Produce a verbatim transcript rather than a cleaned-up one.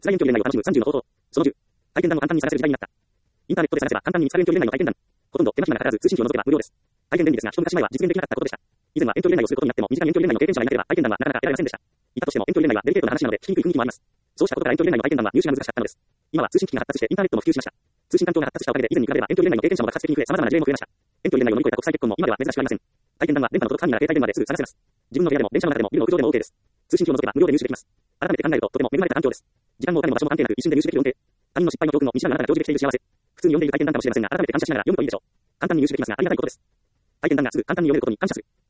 つらい遠距離恋愛を楽しむさんじゅうの方法。そのじゅう。体験談を簡単に探せる時代になった。インターネットで探せば簡単に見つかる遠距離恋愛の体験談。ほとんど手間暇がかからず通信費を除けば無料です。大変便利ですが、一昔前は実現できなかったことでした。以前は遠距離恋愛をすることになっても、短い遠距離恋愛の経験者がいなければ体験談はなかなか得られませんでした。いたとしても遠距離恋愛はデリケートな話なので聞きにくい雰囲気もあります。そうしたことから遠距離恋愛の体験談は入手が難しかったのです。今は通信機器が発達してインターネットも普及しました。通信環境が発達したおかげで以前に比べれば遠距離恋愛の経験者も爆発的に増え、様々な事例も増えました。遠距離恋愛を乗り越えた国際結婚も今では珍しくありません。体験談は電波の届く範囲なら携帯電話ですぐ探せます。自分の部屋でも電車の中でもビルの屋上でも OK です。通信費を除けば無料で入手できます。改めて考えるととても恵まれた環境です。時間もお金も場所も関係なく一瞬で入手できる恩恵。他人の失敗の教訓を見知らぬあなたが常時できている幸せ。普通に読んでいる体験談かもしれませんが、改めて感謝しながら読むといいでしょう。簡単に入手できますがありがたいことです。体験談がすぐ簡単に読めることに感謝する。